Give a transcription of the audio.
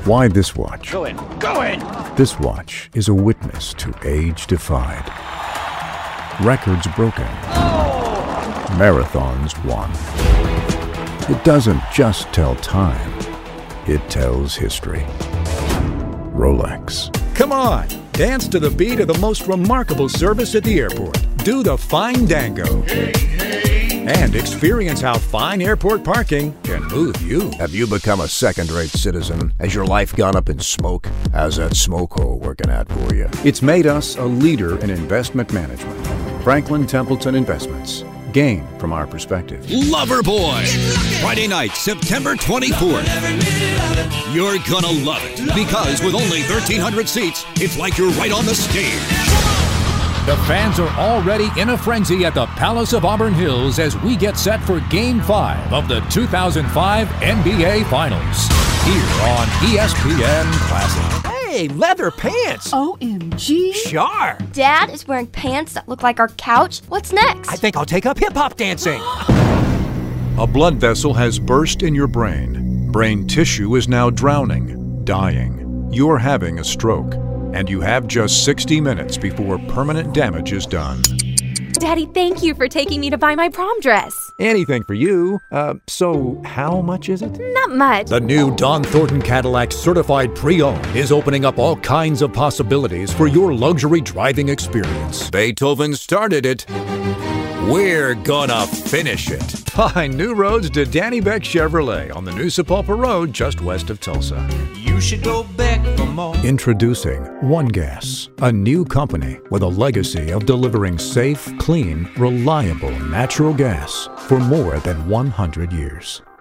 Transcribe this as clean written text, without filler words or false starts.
Why this watch? Go in. Go in! This watch is a witness to age defied. Records broken. Marathons won. It doesn't just tell time, it tells history. Rolex. Come on, dance to the beat of the most remarkable service at the airport. Do the Fine Dango. And experience how fine airport parking can move you. Have you become a second-rate citizen? Has your life gone up in smoke? How's that smoke hole working out for you? It's made us a leader in investment management. Franklin Templeton Investments. Gain from our perspective. Loverboy, Friday night, September 24th. You're gonna love it, because with only 1,300 seats, it's like you're right on the stage. The fans are already in a frenzy at the Palace of Auburn Hills as we get set for Game 5 of the 2005 NBA Finals. Here on ESPN Classic. Hey, leather pants! OMG. Sure! Dad is wearing pants that look like our couch. What's next? I think I'll take up hip-hop dancing. A blood vessel has burst in your brain. Brain tissue is now drowning, dying. You're having a stroke. And you have just 60 minutes before permanent damage is done. Daddy, thank you for taking me to buy my prom dress. Anything for you. So how much is it? Not much. The new Don Thornton Cadillac Certified Pre-Owned is opening up all kinds of possibilities for your luxury driving experience. Beethoven started it. We're gonna finish it. Find new roads to Danny Beck Chevrolet on the new Sepulpa Road just west of Tulsa. You should go back for more. Introducing One Gas, a new company with a legacy of delivering safe, clean, reliable natural gas for more than 100 years.